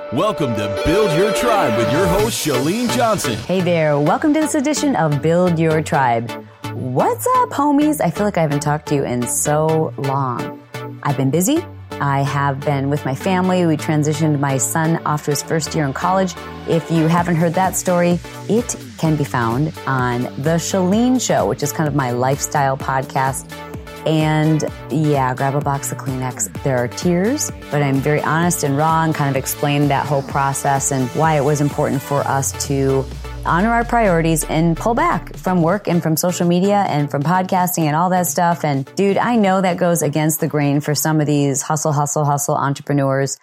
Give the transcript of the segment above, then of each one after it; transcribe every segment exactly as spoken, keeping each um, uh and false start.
Welcome to Build Your Tribe with your host, Chalene Johnson. Hey there. Welcome to this edition of Build Your Tribe. What's up, homies? I feel like I haven't talked to you in so long. I've been busy. I have been with my family. We transitioned my son off to his first year in college. If you haven't heard that story, it can be found on The Chalene Show, which is kind of my lifestyle podcast. And yeah, grab a box of Kleenex. There are tears, but I'm very honest and raw and kind of explain that whole process and why it was important for us to honor our priorities and pull back from work and from social media and from podcasting and all that stuff. And dude, I know that goes against the grain for some of these hustle, hustle, hustle entrepreneurs.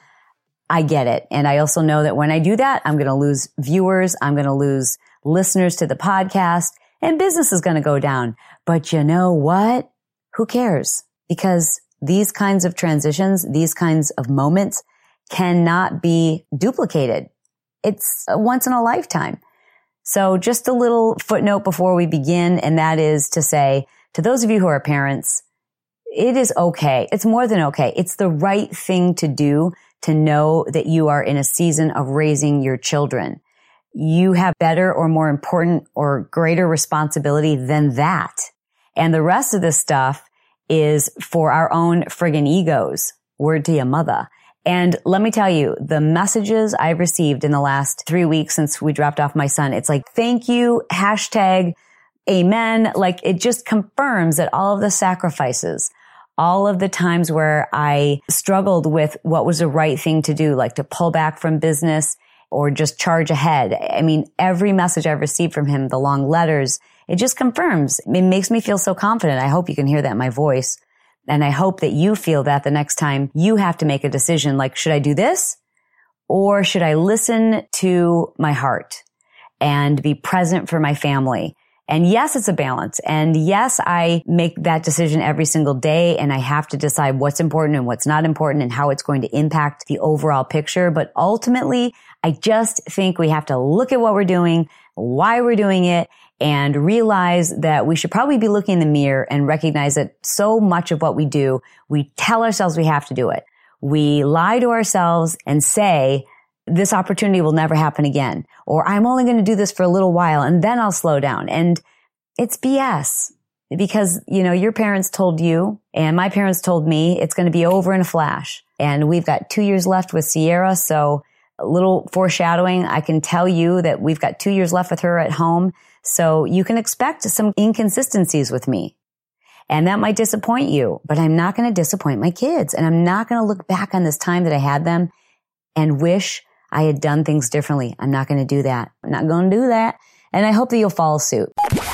I get it. And I also know that when I do that, I'm going to lose viewers. I'm going to lose listeners to the podcast and business is going to go down. But you know what? Who cares? Because these kinds of transitions, these kinds of moments cannot be duplicated. It's a once in a lifetime. So just a little footnote before we begin, and that is to say, to those of you who are parents, it is okay. It's more than okay. It's the right thing to do to know that you are in a season of raising your children. You have better or more important or greater responsibility than that. And the rest of this stuff is for our own friggin' egos. Word to your mother. And let me tell you, the messages I've received in the last three weeks since we dropped off my son, it's like, thank you, hashtag, amen. Like it just confirms that all of the sacrifices, all of the times where I struggled with what was the right thing to do, like to pull back from business or just charge ahead. I mean, every message I've received from him, the long letters, it just confirms. It makes me feel so confident. I hope you can hear that in my voice. And I hope that you feel that the next time you have to make a decision, like, should I do this? Or should I listen to my heart and be present for my family? And yes, it's a balance. And yes, I make that decision every single day and I have to decide what's important and what's not important and how it's going to impact the overall picture. But ultimately, I just think we have to look at what we're doing, why we're doing it, and realize that we should probably be looking in the mirror and recognize that so much of what we do, we tell ourselves we have to do it. We lie to ourselves and say, this opportunity will never happen again, or I'm only going to do this for a little while and then I'll slow down. And it's B S because, you know, your parents told you and my parents told me it's going to be over in a flash. And we've got two years left with Sierra. So a little foreshadowing, I can tell you that we've got two years left with her at home. So you can expect some inconsistencies with me. And that might disappoint you, but I'm not going to disappoint my kids. And I'm not going to look back on this time that I had them and wish I had done things differently. I'm not going to do that. I'm not going to do that. And I hope that you'll follow suit.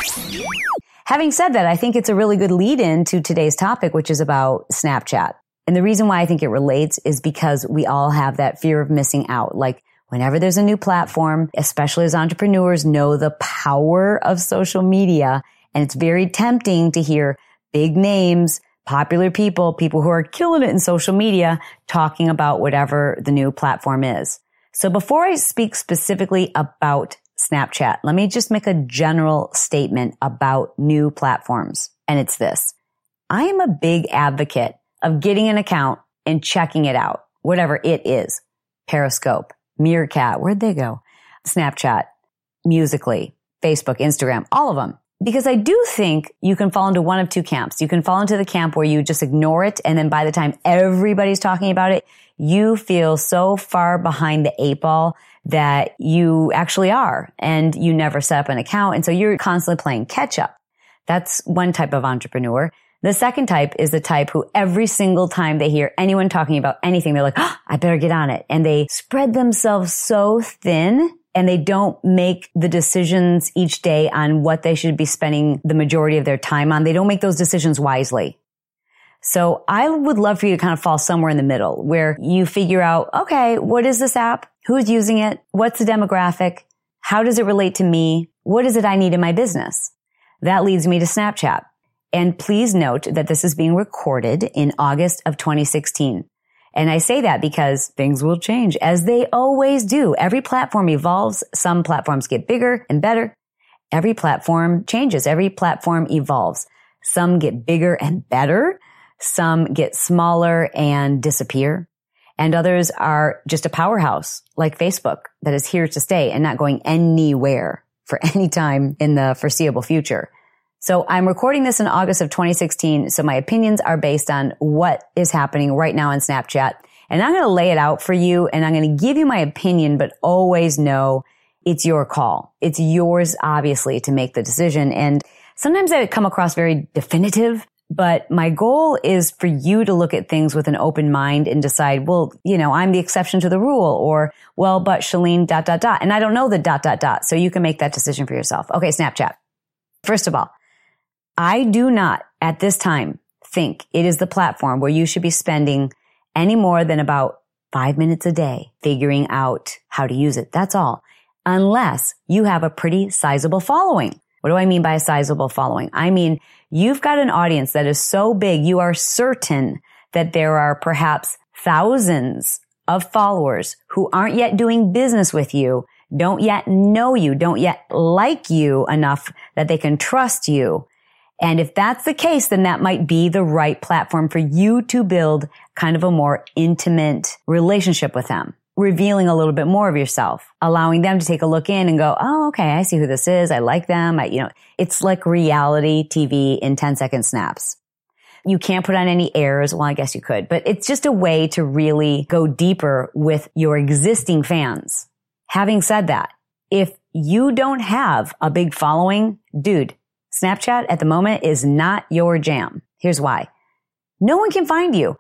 Having said that, I think it's a really good lead in to today's topic, which is about Snapchat. And the reason why I think it relates is because we all have that fear of missing out. Like whenever there's a new platform, especially as entrepreneurs know the power of social media, and it's very tempting to hear big names, popular people, people who are killing it in social media, talking about whatever the new platform is. So before I speak specifically about Snapchat, let me just make a general statement about new platforms. And it's this. I am a big advocate of getting an account and checking it out, whatever it is. Periscope, Meerkat, where'd they go? Snapchat, Musical.ly, Facebook, Instagram, all of them. Because I do think you can fall into one of two camps. You can fall into the camp where you just ignore it, and then by the time everybody's talking about it, you feel so far behind the eight ball that you actually are, and you never set up an account, and so you're constantly playing catch up. That's one type of entrepreneur. The second type is the type who every single time they hear anyone talking about anything, they're like, oh, I better get on it. And they spread themselves so thin and they don't make the decisions each day on what they should be spending the majority of their time on. They don't make those decisions wisely. So I would love for you to kind of fall somewhere in the middle where you figure out, okay, what is this app? Who's using it? What's the demographic? How does it relate to me? What is it I need in my business? That leads me to Snapchat. And please note that this is being recorded in August of twenty sixteen. And I say that because things will change, as they always do. Every platform evolves. Some platforms get bigger and better. Every platform changes. Every platform evolves. Some get bigger and better. Some get smaller and disappear. And others are just a powerhouse like Facebook that is here to stay and not going anywhere for any time in the foreseeable future. So I'm recording this in August of twenty sixteen. So my opinions are based on what is happening right now in Snapchat. And I'm going to lay it out for you and I'm going to give you my opinion, but always know it's your call. It's yours, obviously, to make the decision. And sometimes I come across very definitive, but my goal is for you to look at things with an open mind and decide, well, you know, I'm the exception to the rule, or, well, but Chalene, dot, dot, dot. And I don't know the dot, dot, dot. So you can make that decision for yourself. Okay, Snapchat. First of all, I do not at this time think it is the platform where you should be spending any more than about five minutes a day figuring out how to use it. That's all. Unless you have a pretty sizable following. What do I mean by a sizable following? I mean, you've got an audience that is so big, you are certain that there are perhaps thousands of followers who aren't yet doing business with you, don't yet know you, don't yet like you enough that they can trust you. And if that's the case, then that might be the right platform for you to build kind of a more intimate relationship with them, revealing a little bit more of yourself, allowing them to take a look in and go, oh, okay, I see who this is. I like them. I, you know, it's like reality T V in ten second snaps. You can't put on any airs. Well, I guess you could, but it's just a way to really go deeper with your existing fans. Having said that, if you don't have a big following, dude, Snapchat at the moment is not your jam. Here's why. No one can find you.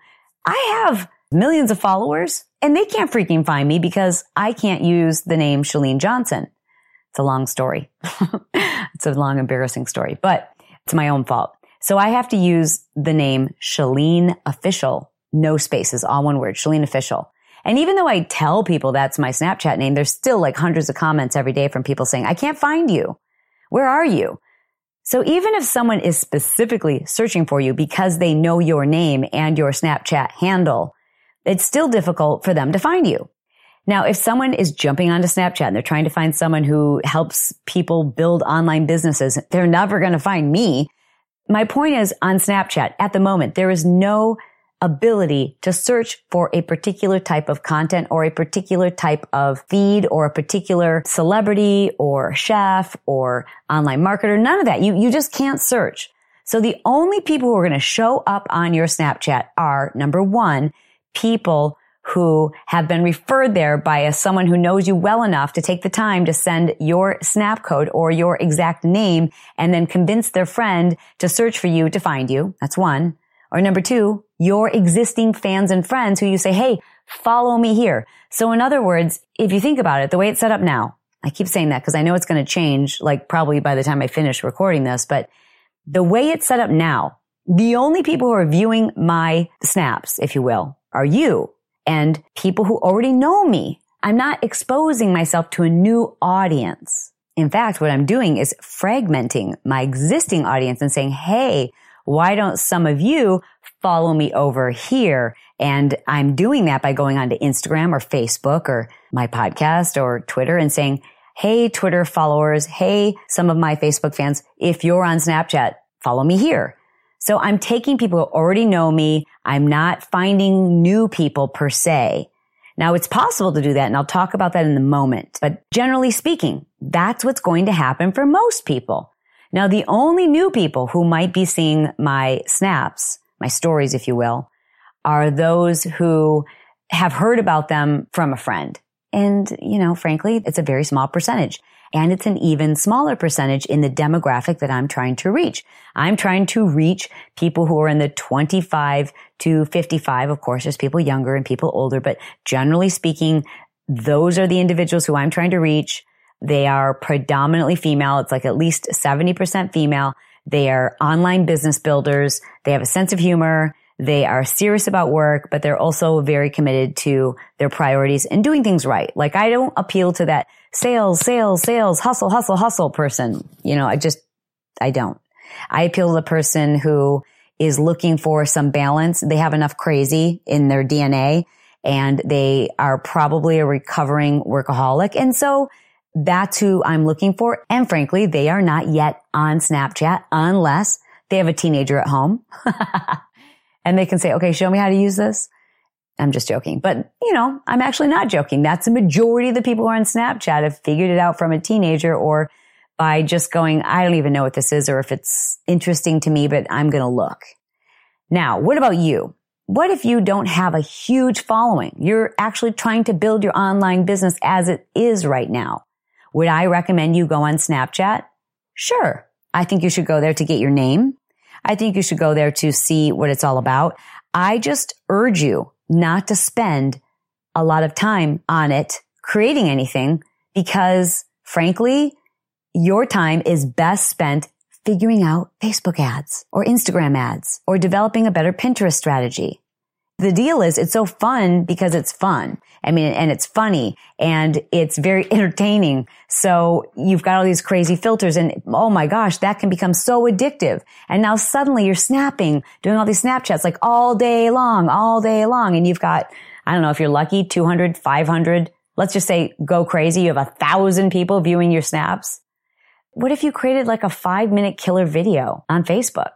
I have millions of followers and they can't freaking find me because I can't use the name Chalene Johnson. It's a long story. It's a long, embarrassing story, but it's my own fault. So I have to use the name Chalene Official. No spaces, all one word, Chalene Official. And even though I tell people that's my Snapchat name, there's still like hundreds of comments every day from people saying, I can't find you. Where are you? So even if someone is specifically searching for you because they know your name and your Snapchat handle, it's still difficult for them to find you. Now, if someone is jumping onto Snapchat and they're trying to find someone who helps people build online businesses, they're never going to find me. My point is, on Snapchat, at the moment, there is no ability to search for a particular type of content or a particular type of feed or a particular celebrity or chef or online marketer. None of that. You, you just can't search. So the only people who are going to show up on your Snapchat are, number one, people who have been referred there by a, someone who knows you well enough to take the time to send your snap code or your exact name and then convince their friend to search for you to find you. That's one. Or number two, your existing fans and friends who you say, hey, follow me here. So in other words, if you think about it, the way it's set up now, I keep saying that because I know it's going to change, like probably by the time I finish recording this, but the way it's set up now, the only people who are viewing my snaps, if you will, are you and people who already know me. I'm not exposing myself to a new audience. In fact, what I'm doing is fragmenting my existing audience and saying, hey, why don't some of you follow me over here? And I'm doing that by going onto Instagram or Facebook or my podcast or Twitter and saying, hey, Twitter followers, hey, some of my Facebook fans, if you're on Snapchat, follow me here. So I'm taking people who already know me. I'm not finding new people per se. Now, it's possible to do that, and I'll talk about that in a moment. But generally speaking, that's what's going to happen for most people. Now, the only new people who might be seeing my snaps, my stories, if you will, are those who have heard about them from a friend. And, you know, frankly, it's a very small percentage. And it's an even smaller percentage in the demographic that I'm trying to reach. I'm trying to reach people who are in the twenty-five to fifty-five. Of course, there's people younger and people older, but generally speaking, those are the individuals who I'm trying to reach. They are predominantly female. It's like at least seventy percent female. They are online business builders. They have a sense of humor. They are serious about work, but they're also very committed to their priorities and doing things right. Like I don't appeal to that sales, sales, sales, hustle, hustle, hustle person. You know, I just, I don't. I appeal to the person who is looking for some balance. They have enough crazy in their D N A and they are probably a recovering workaholic. And so that's who I'm looking for. And frankly, they are not yet on Snapchat unless they have a teenager at home. And they can say, okay, show me how to use this. I'm just joking. But, you know, I'm actually not joking. That's the majority of the people who are on Snapchat have figured it out from a teenager or by just going, I don't even know what this is or if it's interesting to me, but I'm going to look. Now, what about you? What if you don't have a huge following? You're actually trying to build your online business as it is right now. Would I recommend you go on Snapchat? Sure. I think you should go there to get your name. I think you should go there to see what it's all about. I just urge you not to spend a lot of time on it creating anything because, frankly, your time is best spent figuring out Facebook ads or Instagram ads or developing a better Pinterest strategy. The deal is it's so fun because it's fun. I mean, and it's funny and it's very entertaining. So you've got all these crazy filters and oh my gosh, that can become so addictive. And now suddenly you're snapping, doing all these Snapchats like all day long, all day long. And you've got, I don't know if you're lucky, two hundred, five hundred, let's just say go crazy. You have a thousand people viewing your snaps. What if you created like a five minute killer video on Facebook?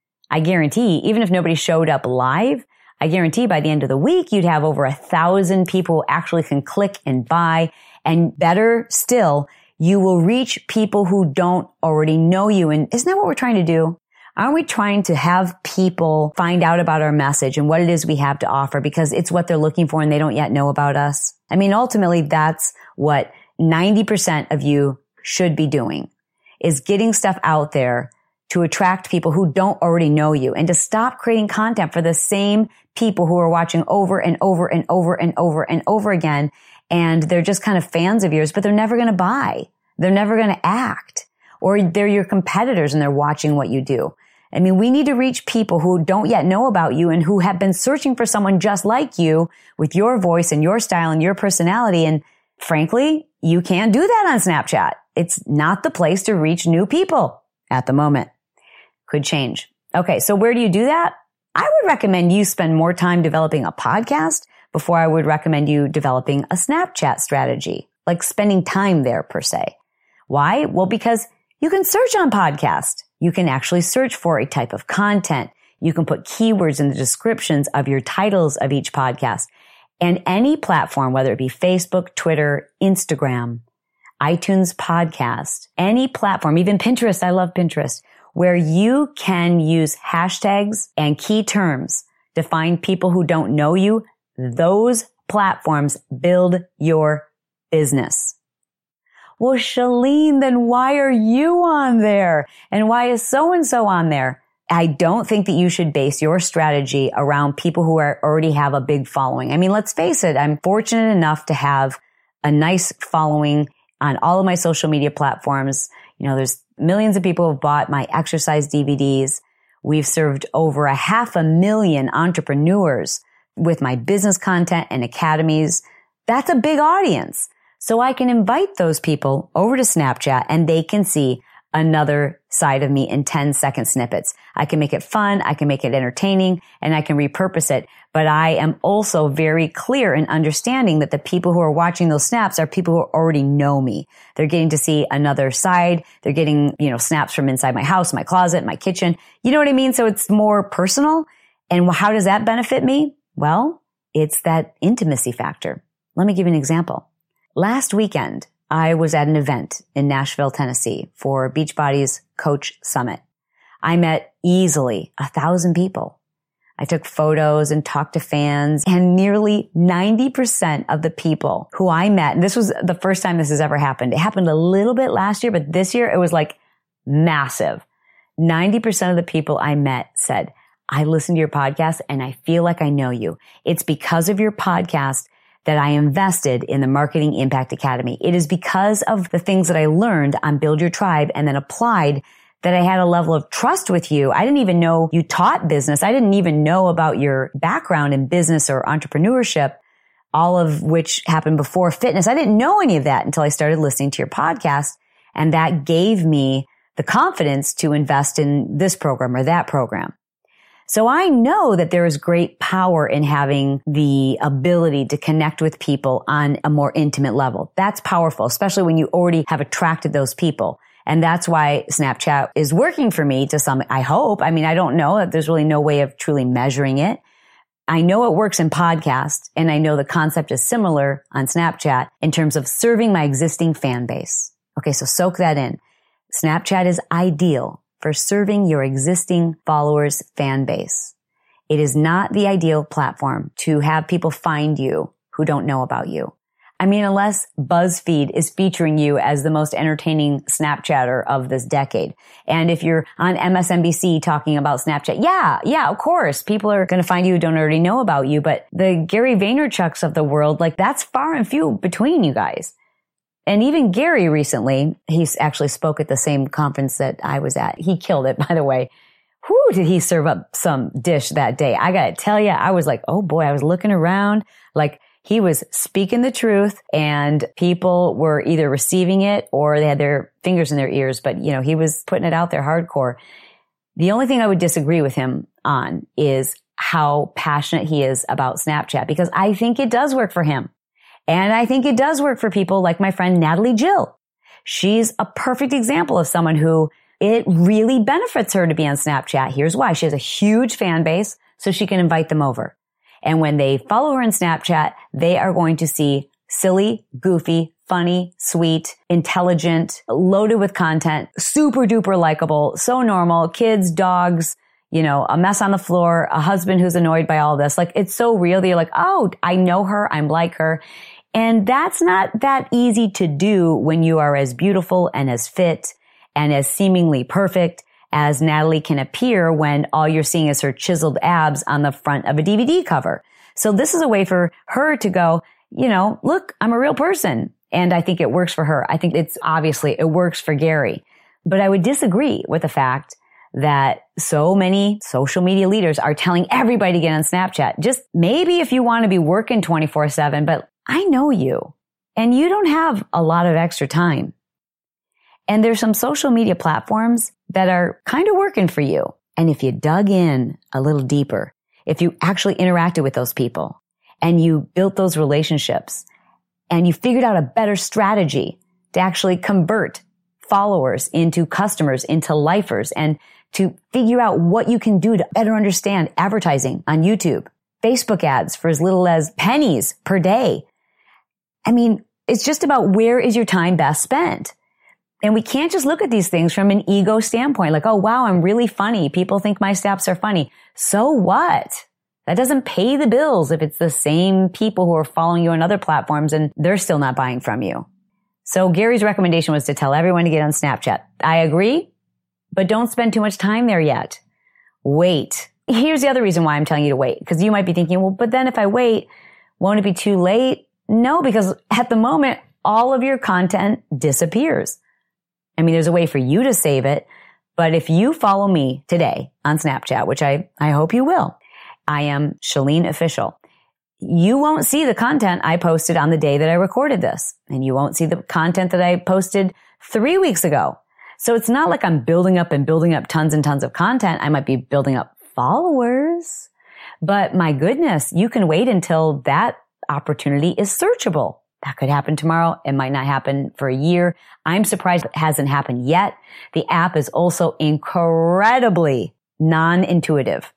I guarantee, even if nobody showed up live, I guarantee by the end of the week, you'd have over a thousand people who actually can click and buy. And better still, you will reach people who don't already know you. And isn't that what we're trying to do? Aren't we trying to have people find out about our message and what it is we have to offer because it's what they're looking for and they don't yet know about us? I mean, ultimately, that's what ninety percent of you should be doing, is getting stuff out there to attract people who don't already know you and to stop creating content for the same people who are watching over and over and over and over and over again. And they're just kind of fans of yours, but they're never going to buy. They're never going to act. Or they're your competitors and they're watching what you do. I mean, we need to reach people who don't yet know about you and who have been searching for someone just like you with your voice and your style and your personality. And frankly, you can't do that on Snapchat. It's not the place to reach new people at the moment. Could change. Okay, so where do you do that? I would recommend you spend more time developing a podcast before I would recommend you developing a Snapchat strategy, like spending time there per se. Why? Well, because you can search on podcast. You can actually search for a type of content. You can put keywords in the descriptions of your titles of each podcast. And any platform, whether it be Facebook, Twitter, Instagram, iTunes podcast, any platform, even Pinterest. I love Pinterest, where you can use hashtags and key terms to find people who don't know you. Those platforms build your business. Well, Chalene, then why are you on there? And why is so-and-so on there? I don't think that you should base your strategy around people who are already have a big following. I mean, let's face it. I'm fortunate enough to have a nice following on all of my social media platforms. You know, there's millions of people who have bought my exercise D V Ds. We've served over a half a million entrepreneurs with my business content and academies. That's a big audience. So I can invite those people over to Snapchat and they can see another side of me in ten second snippets. I can make it fun. I can make it entertaining and I can repurpose it. But I am also very clear in understanding that the people who are watching those snaps are people who already know me. They're getting to see another side. They're getting, you know, snaps from inside my house, my closet, my kitchen. You know what I mean? So it's more personal. And how does that benefit me? Well, it's that intimacy factor. Let me give you an example. Last weekend, I was at an event in Nashville, Tennessee for Beachbody's Coach Summit. I met easily a thousand people. I took photos and talked to fans, and nearly ninety percent of the people who I met, and this was the first time this has ever happened. It happened a little bit last year, but this year it was like massive. ninety percent of the people I met said, I listened to your podcast and I feel like I know you. It's because of your podcast that I invested in the Marketing Impact Academy. It is because of the things that I learned on Build Your Tribe and then applied that I had a level of trust with you. I didn't even know you taught business. I didn't even know about your background in business or entrepreneurship, all of which happened before fitness. I didn't know any of that until I started listening to your podcast. And that gave me the confidence to invest in this program or that program. So I know that there is great power in having the ability to connect with people on a more intimate level. That's powerful, especially when you already have attracted those people. And that's why Snapchat is working for me to some, I hope. I mean, I don't know. There's really no way of truly measuring it. I know it works in podcast, and I know the concept is similar on Snapchat in terms of serving my existing fan base. Okay, so soak that in. Snapchat is ideal for serving your existing followers' fan base. It is not the ideal platform to have people find you who don't know about you. I mean, unless BuzzFeed is featuring you as the most entertaining Snapchatter of this decade. And if you're on M S N B C talking about Snapchat, yeah, yeah, of course, people are going to find you who don't already know about you. But the Gary Vaynerchuks of the world, like that's far and few between, you guys. And even Gary recently, he actually spoke at the same conference that I was at. He killed it, by the way. Whew, did he serve up some dish that day? I got to tell you, I was like, oh boy, I was looking around like he was speaking the truth and people were either receiving it or they had their fingers in their ears. But, you know, he was putting it out there hardcore. The only thing I would disagree with him on is how passionate he is about Snapchat, because I think it does work for him. And I think it does work for people like my friend Natalie Jill. She's a perfect example of someone who it really benefits her to be on Snapchat. Here's why. She has a huge fan base, so she can invite them over. And when they follow her in Snapchat, they are going to see silly, goofy, funny, sweet, intelligent, loaded with content, super duper likable, so normal, kids, dogs, you know, a mess on the floor, a husband who's annoyed by all this. Like, it's so real that you're like, oh, I know her. I'm like her. And that's not that easy to do when you are as beautiful and as fit and as seemingly perfect as Natalie can appear when all you're seeing is her chiseled abs on the front of a D V D cover. So this is a way for her to go, you know, look, I'm a real person. And I think it works for her. I think it's obviously, it works for Gary. But I would disagree with the fact that so many social media leaders are telling everybody to get on Snapchat. Just maybe if you want to be working twenty-four seven, but I know you and you don't have a lot of extra time. And there's some social media platforms that are kind of working for you. And if you dug in a little deeper, if you actually interacted with those people and you built those relationships and you figured out a better strategy to actually convert followers into customers, into lifers, and to figure out what you can do to better understand advertising on YouTube, Facebook ads for as little as pennies per day. I mean, it's just about where is your time best spent? And we can't just look at these things from an ego standpoint, like, oh, wow, I'm really funny. People think my snaps are funny. So what? That doesn't pay the bills if it's the same people who are following you on other platforms and they're still not buying from you. So Gary's recommendation was to tell everyone to get on Snapchat. I agree, but don't spend too much time there yet. Wait. Here's the other reason why I'm telling you to wait, because you might be thinking, well, but then if I wait, won't it be too late? No, because at the moment, all of your content disappears. I mean, there's a way for you to save it, but if you follow me today on Snapchat, which I, I hope you will, I am Chalene Official. You won't see the content I posted on the day that I recorded this, and you won't see the content that I posted three weeks ago. So it's not like I'm building up and building up tons and tons of content. I might be building up followers, but my goodness, you can wait until that opportunity is searchable. That could happen tomorrow. It might not happen for a year. I'm surprised it hasn't happened yet. The app is also incredibly non-intuitive.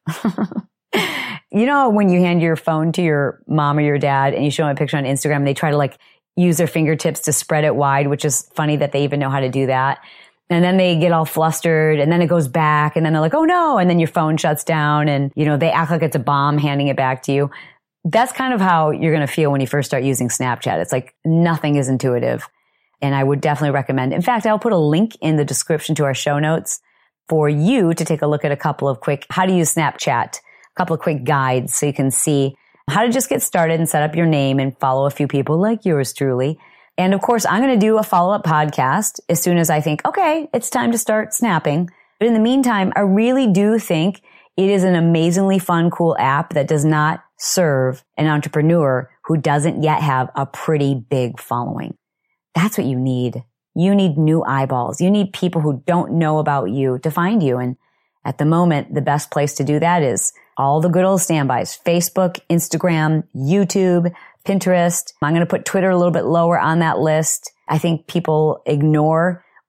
You know, when you hand your phone to your mom or your dad and you show them a picture on Instagram, and they try to like use their fingertips to spread it wide, which is funny that they even know how to do that. And then they get all flustered and then it goes back and then they're like, oh no. And then your phone shuts down and, you know, they act like it's a bomb handing it back to you. That's kind of how you're going to feel when you first start using Snapchat. It's like nothing is intuitive. And I would definitely recommend. In fact, I'll put a link in the description to our show notes for you to take a look at a couple of quick, how to use Snapchat, a couple of quick guides so you can see how to just get started and set up your name and follow a few people like yours truly. And of course, I'm going to do a follow-up podcast as soon as I think, okay, it's time to start snapping. But in the meantime, I really do think it is an amazingly fun, cool app that does not serve an entrepreneur who doesn't yet have a pretty big following. That's what you need. You need new eyeballs. You need people who don't know about you to find you. And at the moment, the best place to do that is all the good old standbys: Facebook, Instagram, YouTube, Pinterest. I'm going to put Twitter a little bit lower on that list. I think people ignore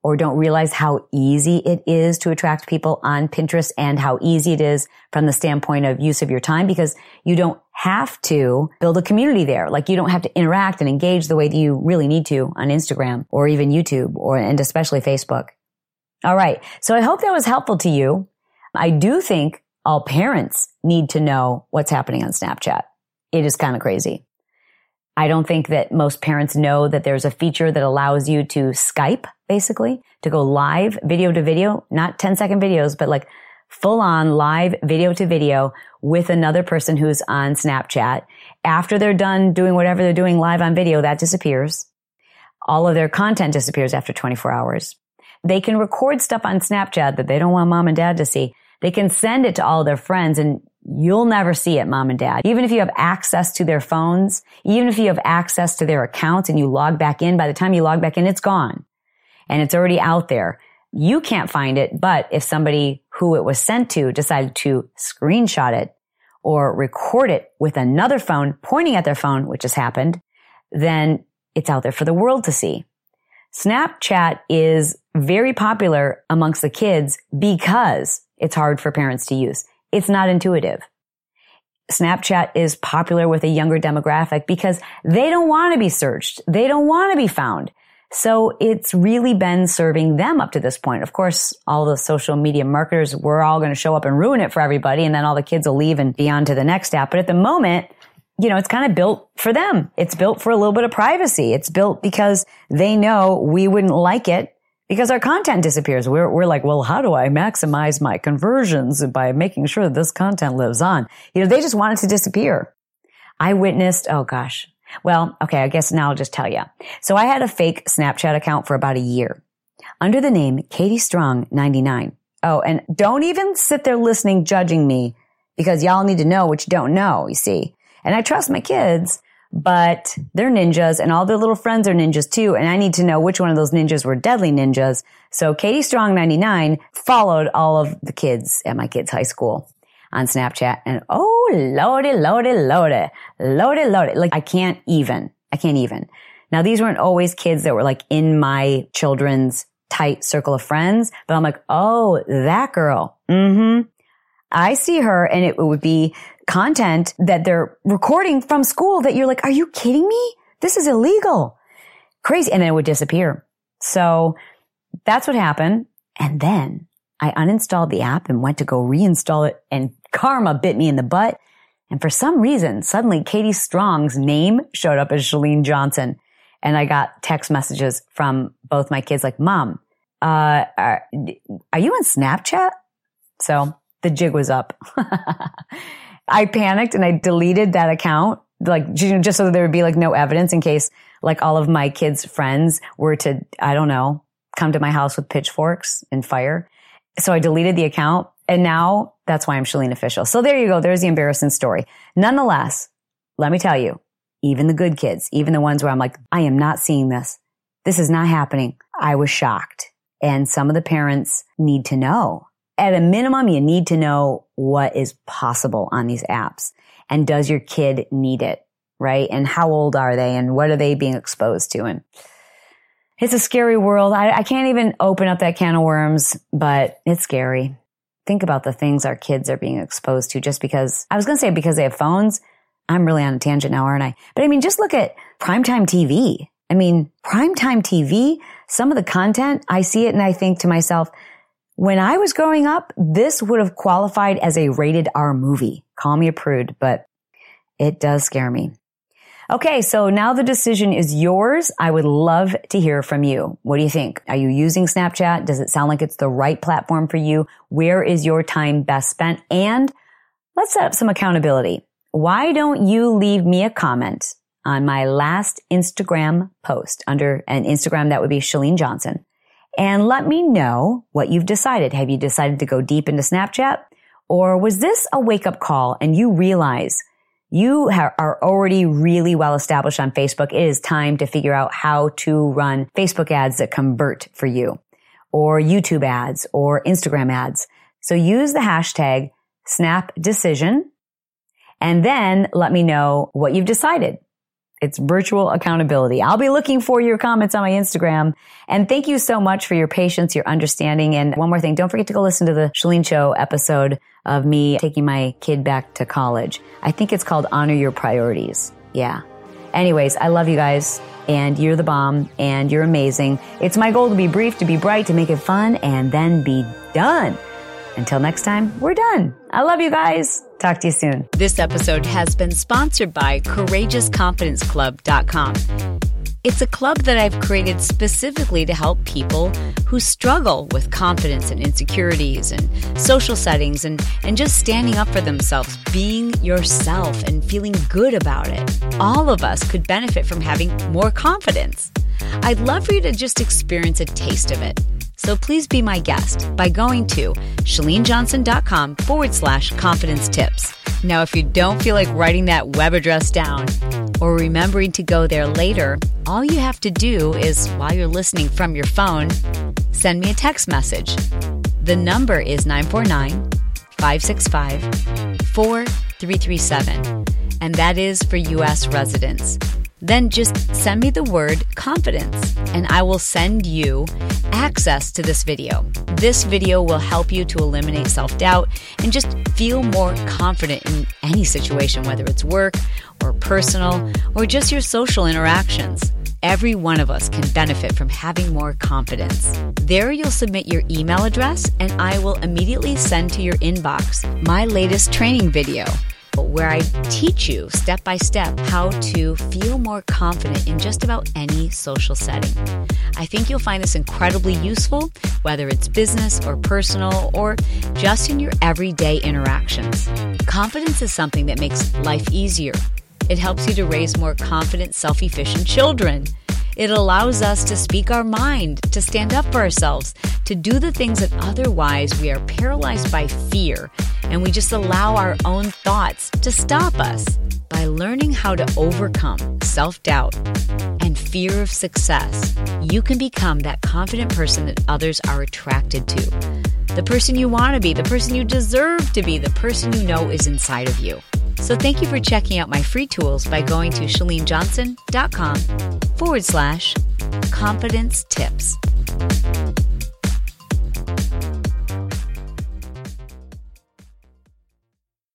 or don't realize how easy it is to attract people on Pinterest and how easy it is from the standpoint of use of your time, because you don't have to build a community there. Like you don't have to interact and engage the way that you really need to on Instagram or even YouTube or, and especially Facebook. All right. So I hope that was helpful to you. I do think all parents need to know what's happening on Snapchat. It is kind of crazy. I don't think that most parents know that there's a feature that allows you to Skype, basically, to go live video to video, not ten second videos, but like full on live video to video with another person who's on Snapchat. After they're done doing whatever they're doing live on video, that disappears. All of their content disappears after twenty-four hours. They can record stuff on Snapchat that they don't want mom and dad to see. They can send it to all their friends and you'll never see it, mom and dad. Even if you have access to their phones, even if you have access to their accounts and you log back in, by the time you log back in, it's gone. And it's already out there. You can't find it, but if somebody who it was sent to decided to screenshot it or record it with another phone pointing at their phone, which has happened, then it's out there for the world to see. Snapchat is very popular amongst the kids because it's hard for parents to use. It's not intuitive. Snapchat is popular with a younger demographic because they don't want to be searched. They don't want to be found. So it's really been serving them up to this point. Of course, all the social media marketers, we're all going to show up and ruin it for everybody. And then all the kids will leave and be on to the next app. But at the moment, you know, it's kind of built for them. It's built for a little bit of privacy. It's built because they know we wouldn't like it because our content disappears. We're, we're like, well, how do I maximize my conversions by making sure that this content lives on? You know, they just want it to disappear. I witnessed, oh gosh. Well, okay, I guess now I'll just tell you. So I had a fake Snapchat account for about a year under the name Katie Strong ninety-nine. Oh, and don't even sit there listening, judging me because y'all need to know what you don't know, you see. And I trust my kids, but they're ninjas and all their little friends are ninjas too. And I need to know which one of those ninjas were deadly ninjas. So Katie Strong ninety-nine followed all of the kids at my kids' high school on Snapchat. And oh, lordy, lordy, lordy, lordy, lordy. Like I can't even, I can't even. Now these weren't always kids that were like in my children's tight circle of friends, but I'm like, oh, that girl. Mm-hmm. I see her and it would be content that they're recording from school that you're like, are you kidding me? This is illegal. Crazy. And then it would disappear. So that's what happened. And then I uninstalled the app and went to go reinstall it and karma bit me in the butt. And for some reason, suddenly Katie Strong's name showed up as Chalene Johnson. And I got text messages from both my kids like, Mom, uh, are, are you on Snapchat? So the jig was up. I panicked and I deleted that account, like just so there would be like no evidence in case like all of my kids' friends were to, I don't know, come to my house with pitchforks and fire. So I deleted the account and now that's why I'm Chalene Official. So there you go. There's the embarrassing story. Nonetheless, let me tell you, even the good kids, even the ones where I'm like, I am not seeing this. This is not happening. I was shocked. And some of the parents need to know. At a minimum, you need to know what is possible on these apps. And does your kid need it, right? And how old are they? And what are they being exposed to? And it's a scary world. I, I can't even open up that can of worms, but it's scary. Think about the things our kids are being exposed to just because, I was going to say because they have phones. I'm really on a tangent now, aren't I? But I mean, just look at primetime T V. I mean, primetime T V, some of the content, I see it and I think to myself, when I was growing up, this would have qualified as a rated R movie. Call me a prude, but it does scare me. Okay, so now the decision is yours. I would love to hear from you. What do you think? Are you using Snapchat? Does it sound like it's the right platform for you? Where is your time best spent? And let's set up some accountability. Why don't you leave me a comment on my last Instagram post under an Instagram that would be Chalene Johnson? And let me know what you've decided. Have you decided to go deep into Snapchat? Or was this a wake-up call and you realize you ha- are already really well established on Facebook? It is time to figure out how to run Facebook ads that convert for you, or YouTube ads, or Instagram ads. So use the hashtag SnapDecision and then let me know what you've decided. It's virtual accountability. I'll be looking for your comments on my Instagram. And thank you so much for your patience, your understanding. And one more thing, don't forget to go listen to the Chalene Show episode of me taking my kid back to college. I think it's called Honor Your Priorities. Yeah. Anyways, I love you guys, and you're the bomb, and you're amazing. It's my goal to be brief, to be bright, to make it fun, and then be done. Until next time, we're done. I love you guys. Talk to you soon. This episode has been sponsored by Courageous Confidence Club dot com. It's a club that I've created specifically to help people who struggle with confidence and insecurities and social settings and, and just standing up for themselves, being yourself and feeling good about it. All of us could benefit from having more confidence. I'd love for you to just experience a taste of it. So please be my guest by going to ChaleneJohnson.com forward slash confidence tips. Now, if you don't feel like writing that web address down or remembering to go there later, all you have to do is, while you're listening from your phone, send me a text message. The number is nine four nine, five six five, four three three seven, and that is for U S residents. Then just send me the word confidence, and I will send you access to this video. This video will help you to eliminate self-doubt and just feel more confident in any situation, whether it's work or personal or just your social interactions. Every one of us can benefit from having more confidence. There you'll submit your email address, and I will immediately send to your inbox my latest training video, where I teach you step by step how to feel more confident in just about any social setting. I think you'll find this incredibly useful, whether it's business or personal or just in your everyday interactions. Confidence is something that makes life easier. It helps you to raise more confident, self-efficient children. It allows us to speak our mind, to stand up for ourselves, to do the things that otherwise we are paralyzed by fear, and we just allow our own thoughts to stop us. By learning how to overcome self-doubt and fear of success, you can become that confident person that others are attracted to. The person you want to be, the person you deserve to be, the person you know is inside of you. So thank you for checking out my free tools by going to ChaleneJohnson.com forward slash confidence tips.